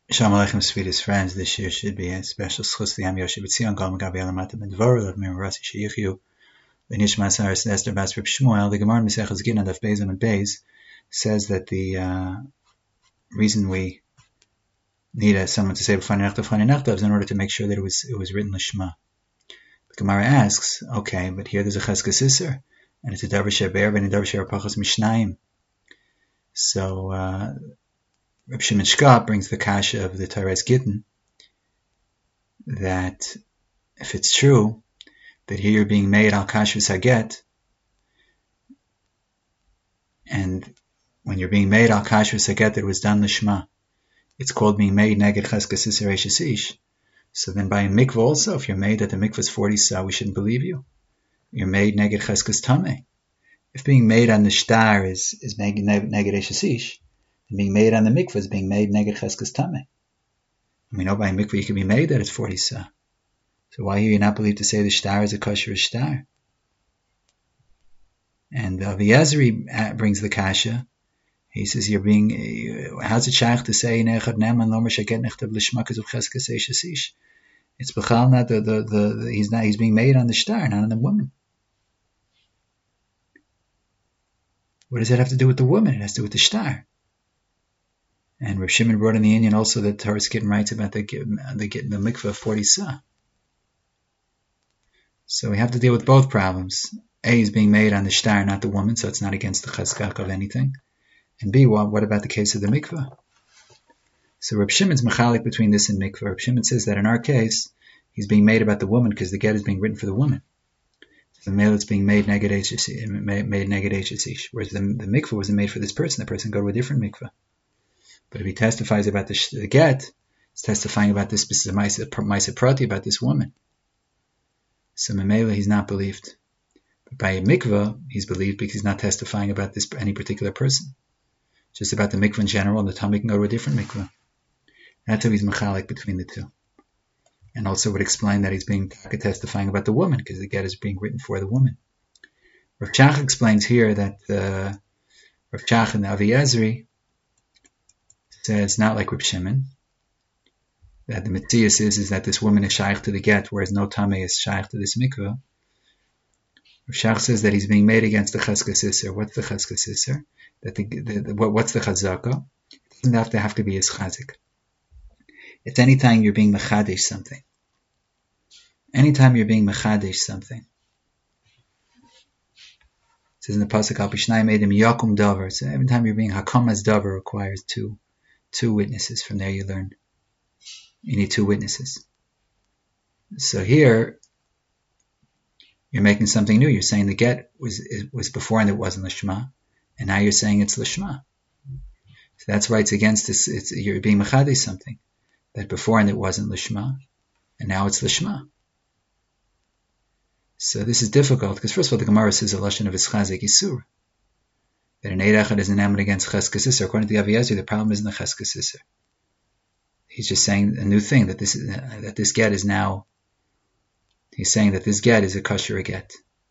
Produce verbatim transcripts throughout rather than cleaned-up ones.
Shalom Aleichem, sweetest friends. This year should be a special schus liyam Yoshe B'Tzion, Kol Megavi Alamata Medvorah, of Mirasi Sheyichyu, L'Nishma Saras Esther Bas Reb Shmuel. The Gemara in Maseches Gittin Daf Beis Amud Beis says that the uh, reason we need a, someone to say B'Fanei Nechtav B'Fanei Nechtav is in order to make sure that it was it was written Lishma. The Gemara asks, okay, but here there's a Cheskes Isser, and it's a Davar She'er and a Davar She'er Pachas Mishnayim. So uh, Reb Shimon Shkop brings the kasha of the Torah's Gittin that if it's true that here you're being made al kashrus haget, and when you're being made al kashrus haget that it was done lishma, it's called being made neged cheskes isser eishes ish. So then by a mikvah also, if you're made that the mikvah is forty sa, we shouldn't believe you. You're made neged cheskes tameh. If being made on the shtar is is neged eishes ish, and being made on the mikvah is being made neged cheskes tameh. And we know by a mikvah you can be made that it's forty sa. So why here you not believe to say the shtar is a kosher shtar? And uh, V'yazri brings the kasha. He says you're being. How's it shaykh to say nechad neman lomer shaget nechtav lishma kazul cheskes eishes ish? It's b'chal not the, the the the he's not he's being made on the shtar, not on the woman. What does that have to do with the woman? It has to do with the shtar. And Reb Shimon brought in the Indian also that Torah's Gittin writes about the the the, the mikvah of forty sa. So we have to deal with both problems. A is being made on the shtar, not the woman, so it's not against the cheskak of anything. And B, what, what about the case of the mikvah? So Reb Shimon's machalik between this and mikvah. Reb Shimon says that in our case, he's being made about the woman because the get is being written for the woman. So the male is being made neged eishes, whereas the, the mikvah wasn't made for this person. The person go to a different mikvah. But if he testifies about the, the get, he's testifying about this ma'aseh prati, about this woman. So Memela, he's not believed. But by a mikvah, he's believed because he's not testifying about this any particular person. Just about the mikvah in general, and the Talmud can go to a different mikvah. That's how he's machalik between the two. And also would explain that he's being testifying about the woman, because the get is being written for the woman. Rav Chach explains here that uh, Rav Chach and the Avi Ezri says not like Reb Shimon, that the Matthias is, is that this woman is shaykh to the get, whereas no tameh is shaykh to this mikvah. Rav Shach says that he's being made against the cheskes isser. What's the cheskes isser? That the, the, the what, what's the chazaka? It doesn't have to have to be his chazik. It's anytime you're being mechadesh something. Anytime you're being mechadesh something. It says in the pasuk al pishnai medim yakum davar. So every time you're being hakam as davar requires two two witnesses. From there you learn. You need two witnesses. So here, you're making something new. You're saying the get was it was before and it wasn't lishma, and now you're saying it's lishma. So that's why it's against this. It's, you're being mechadeh something that before and it wasn't lishma, and now it's lishma. So this is difficult because first of all, the Gemara says a lashon of ischazik isur, that an eid echad is an emet against cheskes isur. According to the Avi Ezri, the problem isn't the cheskes isur. He's just saying a new thing, that this uh, that this get is now, he's saying that this get is a kosher get.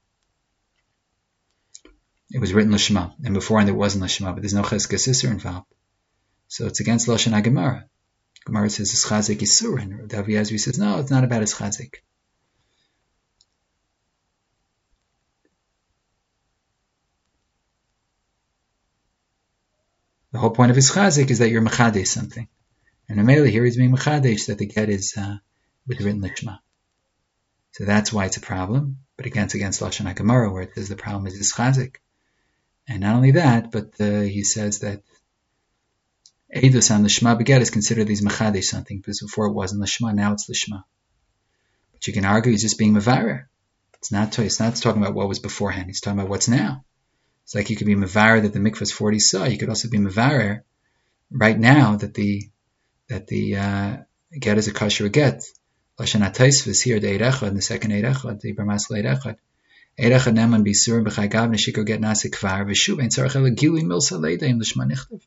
It was written l'shma, and before and it wasn't l'shma, but there's no cheskes isur involved. So it's against Lashon HaGemara. Gemara says it's chazik isur, and Avi Ezri says, no, it's not about his chazik. The whole point of his chazik is that you're mechadeh something. And Ameli here he's being mechadesh that the get is uh, with written lishma. So that's why it's a problem. But again, it's against Lashon HaGemara, where it says the problem is his chazik. And not only that, but uh, he says that Eidus on lishma beget is considered these mechadesh something, because before it wasn't lishma, now it's lishma. But you can argue he's just being mevarer. It's not. It's not talking about what was beforehand. He's talking about what's now. It's like you could be mevarer that the mikvah is forty sa. You could also be mevarer right now that the that the uh, get is a kosher get. Lashon HaTosfos here, the Eid Echad, the second Eid Echad, the Iber Masel Eid Echad. Eid Echad neman bisur b'chagav neshikor get nase kvar v'shuv ein tzarech ele gili milsa leideim l'shma nichtav.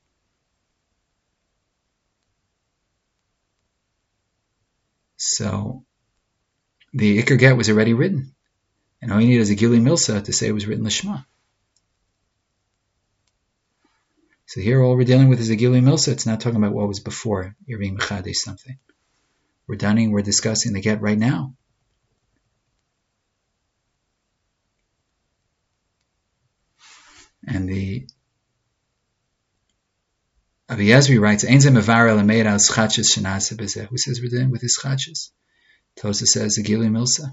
So the Iker get was already written, and all you need is a gili milsa to say it was written l'shma. So here all we're dealing with is a Gilui Milsa. It's not talking about what was before you're being Mechadesh something. We're done, we're discussing the get right now. And the Avi Yazri writes, Ein ze mevar el meir al schachas shenase bezeh. Who says we're doing with his schachas? Tosa says a Gilui Milsa.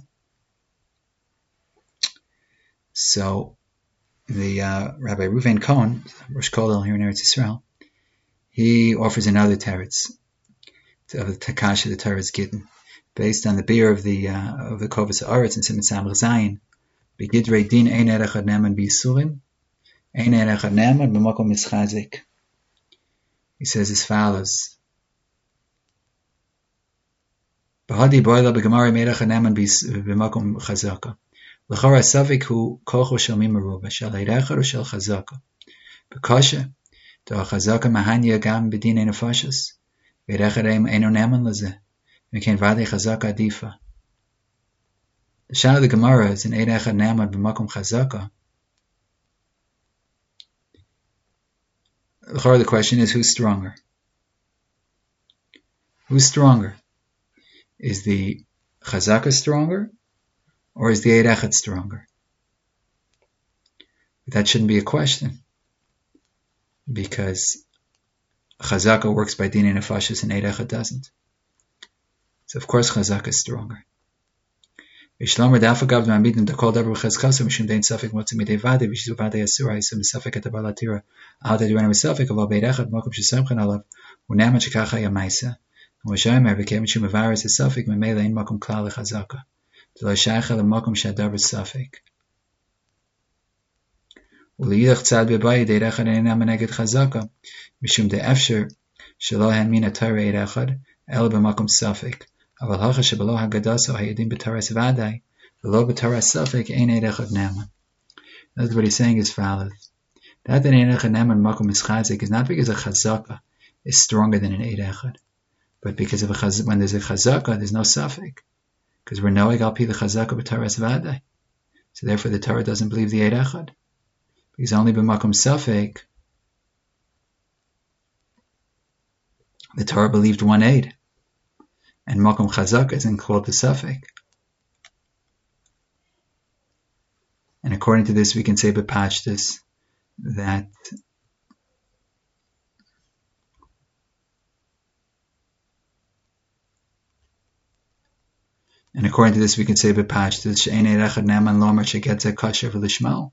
So the uh, Rabbi Ruvain Cohen, Rosh Kollel here in Eretz Yisrael, he offers another teretz of the Takasha, the Torah's Gittin, based on the beer of the uh, of the Kovas Haaretz and Siman Samach Zayin. Begidrei din ein erech ad neman b'yisurim, ein erech ad neman b'makom mischazik. He says as follows: B'hadi boila b'gemara meirech ad neman b'makom chazaka. L'chora savik hu kocho shel mimaruba shel eirechad or shel chazaka. B'kasha do chazaka mahanya gam b'din ein nefashos. V'eirechad eino neman lezeh. V'kein v'adei chazaka adifa. The Shah of the Gemara is in Eid Echad Ne'amad b'makom chazaka. The question is, who's stronger? Who's stronger? Is the chazaka stronger, or is the Eid Echad stronger? But that shouldn't be a question, because chazaka works by din and nefashos and Eid Echad doesn't. So of course chazaka is stronger. V'shlomer dafagav ma'amidim dakol davar b'chazkasa mishum dein safek motzi midei vade v'shizu vade asura yisum safek et abalatira al tadurana b'safek aval beirechad mokum shesamchan alav u'neman shekacha yamaisa u'mashayimer v'kem mishum avaris esafek memela ein mokum klal lechazaka d'lo shaycha l'mokum shadavar safek u'liyidach tzad bebayi deirechad einam neged chazaka mishum de'efsher shelo hen min atara eirechad el b'mokum safek. Aval hacha shebelo hagadaso hayadim b'taras vaday, v'lo b'taras safek ein eid echad neman. That's what he's saying is valid. That an eid echad neman makom mischazik is not because a chazaka is stronger than an eid echad, but because of a chaz- when there's a chazaka, there's no safek, because we're knowing al pi the chazaka b'taras vaday. So therefore, the Torah doesn't believe the eid echad, because only b'makom safek the Torah believed one eid. And Makom Chazaka isn't called the Safek. And according to this, we can say b'pashtus that and according to this, we can say b'pashtus she'ein eid echad ne'aman lomer she'getzeh kosher v'lishmal.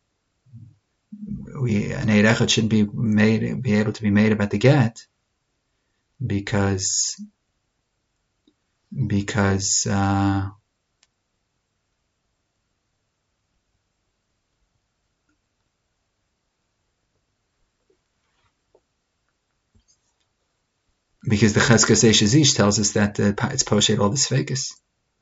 We an eid echad shouldn't be made, be able to be made about the get, because. Because uh, because the Cheskas Eshazish tells us that uh, it's poshet all the sfekas.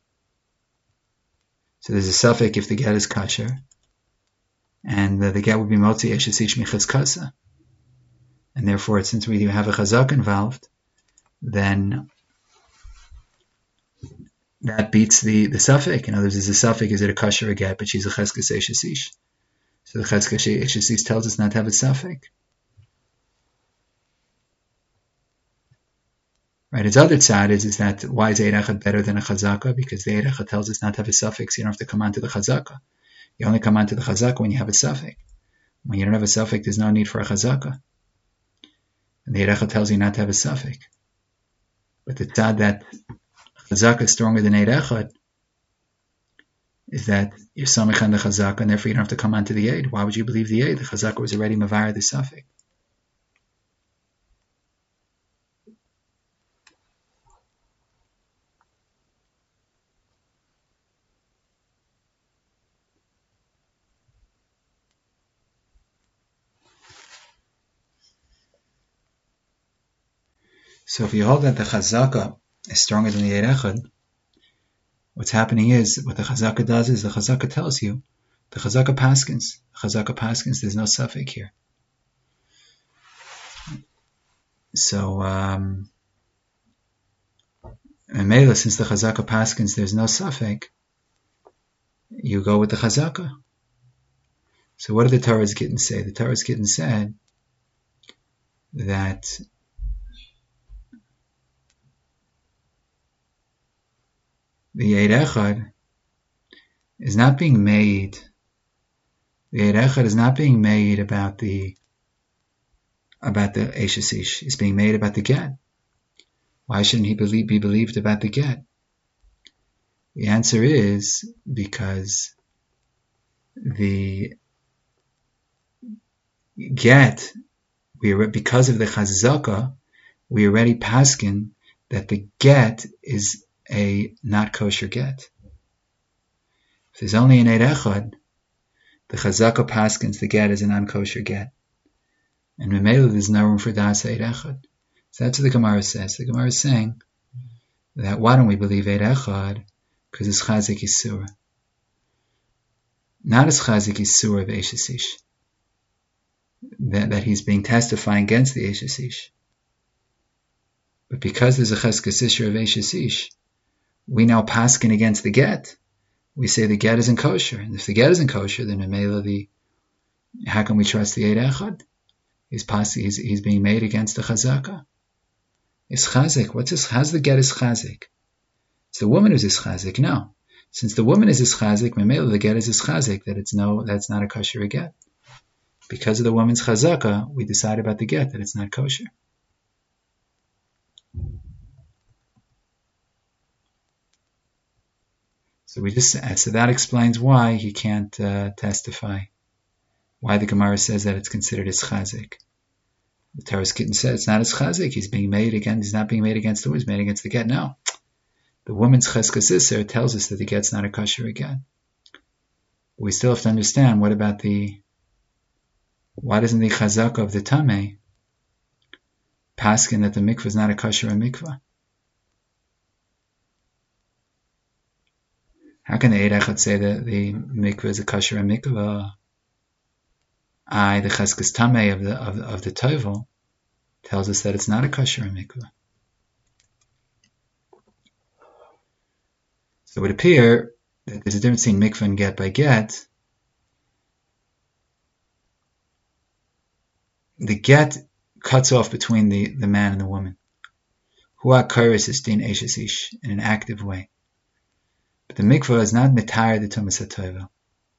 So there's a suffix if the get is kosher, and uh, the get would be motzi Eshazish michazkasa, and therefore, since we have a chazak involved, then that beats the, the suffix. In other words, is the suffix, is it a kosher or get, but she's a cheskas eshasish. So the cheskas eshasish tells us not to have a suffix. Right, its other side is, is that why is Eid Echad better than a chazaka? Because the Eid Echad tells us not to have a suffix. You don't have to come on to the chazaka. You only come on to the chazaka when you have a suffix. When you don't have a suffix, there's no need for a chazaka. And the Eid Echad tells you not to have a suffix. But the tzad that chazaka is stronger than Eid Echad is that you're samich on the chazaka, and therefore you don't have to come on to the Eid. Why would you believe the Eid? The chazaka was already mavar the suffix. So if you hold that the chazaka is stronger than the Eid Echad, what's happening is, what the chazaka does is, the chazaka tells you, the chazaka paskins, the chazaka paskins, there's no suffix here. So, um, and Mela, since the chazaka paskins, there's no suffix, you go with the chazaka. So what did the Torah's Gittin say? The Torah's Gittin said that the Eid Echad is not being made, the Eid Echad is not being made about the about the Eishes Ish. It's being made about the get. Why shouldn't he believe, be believed about the get? The answer is because the get, we are, because of the chazaka, we already paskin that the get is a not kosher get. If there's only an Eid Echad, the chazaka paskins the get is a non-kosher get. And Memela, there's no room for das Eid Echad. So that's what the Gemara says. The Gemara is saying that why don't we believe Eid Echad? Because it's chazik isura. Not as chazik isura of Eishes Ish. That, that he's being testifying against the Eishes Ish. But because there's a cheskas isra of Eishes Ish, we now paskin against the get. We say the get isn't kosher. And if the get isn't kosher, then Memela, the how can we trust the Eid Echad? He's, pass, he's, he's being made against the chazaka. It's chazik. What's this? How's the get is chazik? It's the woman who's is chazik. No. Since the woman is is chazik, memela the get is is chazik, that it's no, that's not a kosher get. Because of the woman's chazaka, we decide about the get, that it's not kosher. So we just, so that explains why he can't uh, testify. Why the Gemara says that it's considered as chazik. The Taras Kitten says it's not as chazik. He's being made against. He's not being made against the woman. He's made against the get. No, the woman's cheskas iser tells us that the get's not a kosher get. We still have to understand what about the. Why doesn't the chazaka of the tameh paskin that the mikvah is not a kosher mikvah? How can the Eid Echad say that the mikvah is a kosher mikvah? I, the cheskas tameh of the of, of the tovel, tells us that it's not a kosher mikvah. So it would appear that there's a difference between mikvah and get by get. The get cuts off between the, the man and the woman. Hua kairis is din eishes ish in an active way. But the mikvah is not mitayar the tumas hatovel.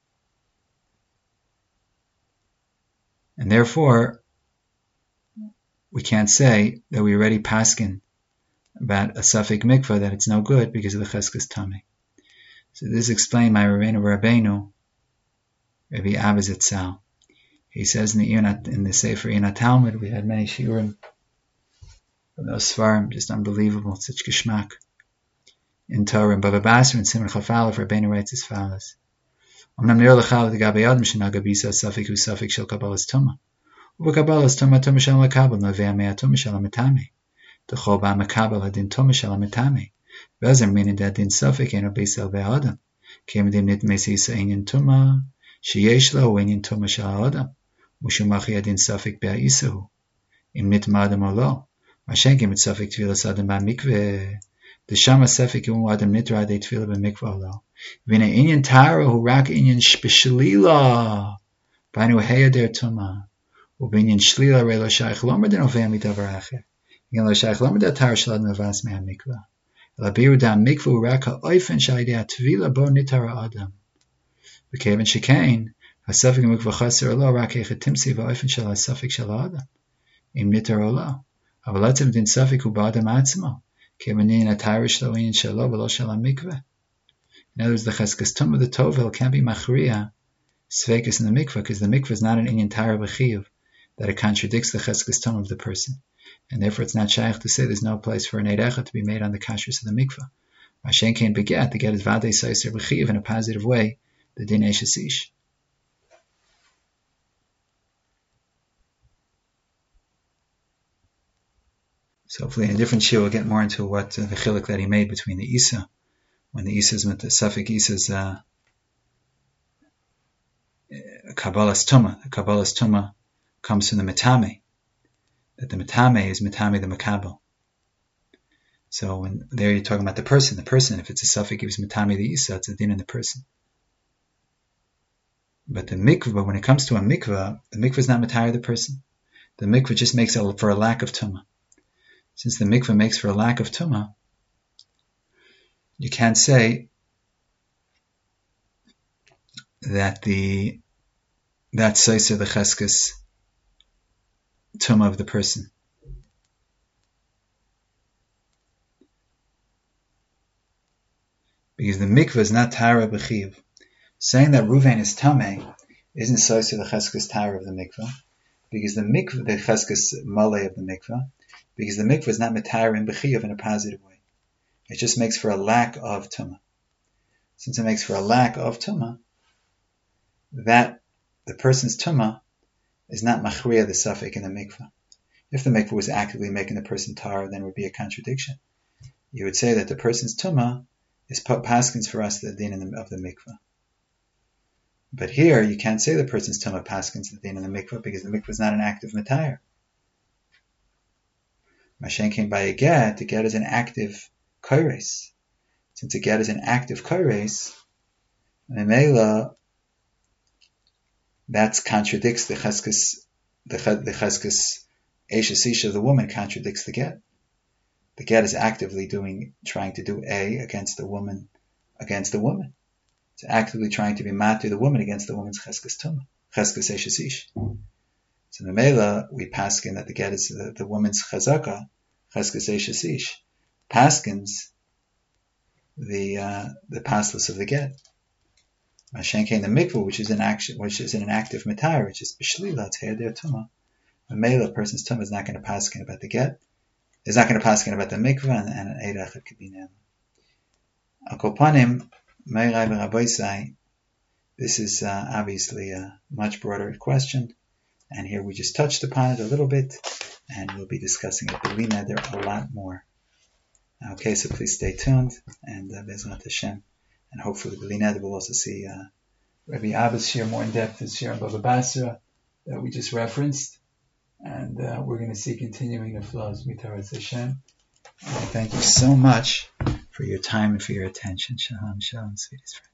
And therefore, we can't say that we already paskin about a suffix mikvah that it's no good because of the cheskas tameh. So this is explained by Rabbeinu Rabbeinu, Rabbi Abba Zitzal. He says in the in the Sefer Ina Talmud, we had many shiurim from those svarim, just unbelievable, such geschmack. In Torah and Bava Basra and Simon Chafalef, Rabbeinu writes as follows. אמנם נראה לך לגבי אדם שנהגה בישראל ספק הוא ספק של קבלת טומאה. ובקבלת טומאה טומאה של המקבל נובע מהטומאה של המטמא. דכל בה מקבל הדין טומאה של המטמא. ואז אמרינן דין ספק אינו בישראל והאדם. כי אם דין נתמס איסא עניין טומאה שיש לו הוא עניין טומאה של האדם. משום אחי הדין ספק באיסא הוא. אם נטמא אדם או לא. מה שאין את ספק תפילת אדם במקווה. דשם הספק הוא אדם נטרא די תפילה במקווה או לא. V'nei inyan tara hu rak inyan shpeshlila, b'anu heyader tuma, u'b'inyan shlila rei lo shaykh lomer den oveh midavar acher. Again, lo shaykh lomer da tara shalad mevas meha mikvah. Ela biru da mikvah hu rak ha'oifen sh'ayidei ha'tvila bo nitara adam. V'keven shekain, ha'safik mikvah chaser lo rak echet timsi v'oifen shal ha'safik shal adam. Im nitara lo. Aval atzim din safik hu ba'adam atzmo. Keven inyan atara shlo inyan shalo v'lo shal ha'mikvah. In other words, the cheskas tum of the tovel can't be machriya svekis in the mikvah because the mikvah is not an inyan tara b'chiyuv that it contradicts the cheskas tum of the person, and therefore it's not shaykh to say there's no place for an Eid Echad to be made on the kashrus of the mikvah. Mashen can't beget the get is vadei seiser b'chiyuv in a positive way. The din eishes ish. So hopefully in a different shiur we'll get more into what uh, the chiluk that he made between the Isa. When the Isa's with the Safik Isa's uh, Kabbalah's Tumah, the Kabbalah's Tumah comes from the Metame, that the Metame is Metame the Makabal. So when there you're talking about the person, the person, if it's a Safik, it was Metame the Isa, it's a din in the person. But the mikvah, when it comes to a mikvah, the mikvah is not Metare the person. The mikveh just makes it for a lack of tumah. Since the mikveh makes for a lack of tumah, you can't say that the that soiser the cheskes tumah of the person. Because the mikveh is not tara b'chiv. Saying that Ruvain is tameh isn't soiser the cheskes tara of the mikveh, because the mikveh, the cheskes malay of the mikveh, because the mikveh is not metara in b'chiv in a positive way. It just makes for a lack of tumah. Since it makes for a lack of tumah, that the person's tumah is not machriya the suffix in the mikveh. If the mikveh was actively making the person tar, then it would be a contradiction. You would say that the person's tumah is paskins for us the din of the mikveh. But here you can't say the person's tumah paskins the din of the mikveh because the mikveh is not an active matayr. Mashen came by a get. The get is an active kaires. Since a get is an active kaires, memela that contradicts the cheskes, the the cheskes eshes isha of the woman contradicts the get. The get is actively doing, trying to do A against the woman, against the woman. It's actively trying to be matu the woman against the woman's cheskes tumah, cheskes eshes ish. So in the Mela, we paskin that the get is the, the woman's chazaka, cheskes eshes ish, paskins the uh, the paslas of the get. Mashenke in the mikveh, which is an action, which is in an active matar, which is b'shlila te'adir tumah. The Mela, person's tumah is not going to paskin about the get. Is not going to paskin about the mikveh, and, and an eirach could be nem. Akopanim, meirai v'raboisai. This is uh, obviously a much broader question, and here we just touched upon it a little bit, and we'll be discussing it. B'li neder a lot more. Okay, so please stay tuned, and uh, Bezrat Hashem, and hopefully B'li neder we'll also see uh, Rabbi Abba's share more in depth, his share in Baba Basra that we just referenced. And uh, we're going to see continuing the flows. Mitaras Hashem. Thank you so much for your time and for your attention. Shalom, shalom, sweetest friends.